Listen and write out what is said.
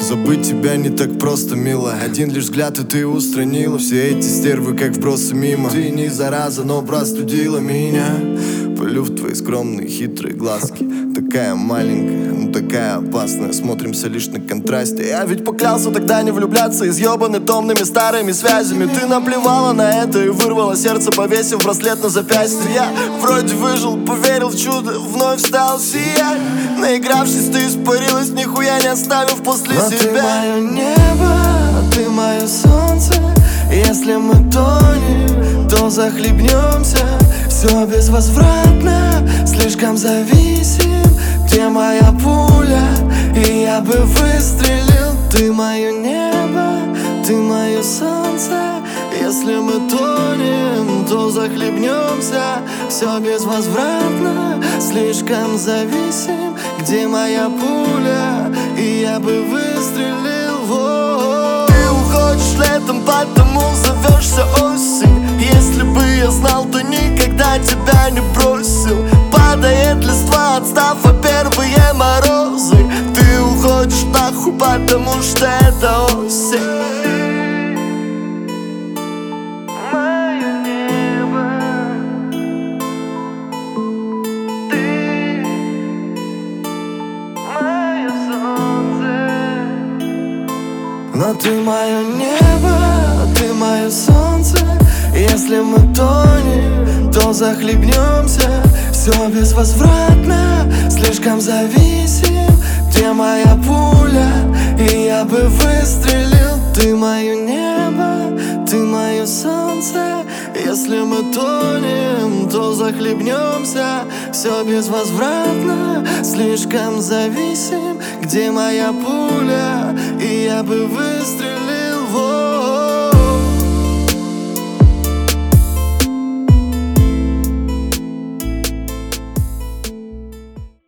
забыть тебя не так просто, милая. Один лишь взгляд, и ты устранила все эти стервы, как вбросы мимо. Ты не зараза, но простудила меня. Пылю в твои скромные хитрые глазки. Такая маленькая, но такая опасная. Смотримся лишь на контрасте. Я ведь поклялся тогда не влюбляться, изъебанный томными старыми связями. Ты наплевала на это и вырвала сердце, повесив браслет на запястье. Я вроде выжил, поверил в чудо, вновь стал сиять. Наигравшись, ты испарилась, нихуя не оставив после себя. Ты мое небо, ты мое солнце. Если мы тонем, то захлебнемся. Все безвозвратно, слишком зависим. Где моя пуля, и я бы выстрелил. Ты мое небо, ты мое солнце. Если мы тонем, то захлебнемся. Все безвозвратно, слишком зависим. Где моя пуля, и я бы выстрелил. Ты уходишь летом, потому зовешься осень. Если бы я знал, то никогда тебя не бросил. Падает листва, отстав от первые морозы. Ты уходишь нахуй, потому что это осень. Мое небо, ты мое солнце. Но ты мое небо, ты мое солнце. Если мы тонем, то захлебнемся. Все безвозвратно, слишком зависим. Где моя пуля, и я бы выстрелил. Ты мое небо, ты мое солнце. Если мы тонем, то захлебнемся. Все безвозвратно, слишком зависим. Где моя пуля, и я бы выстрелил.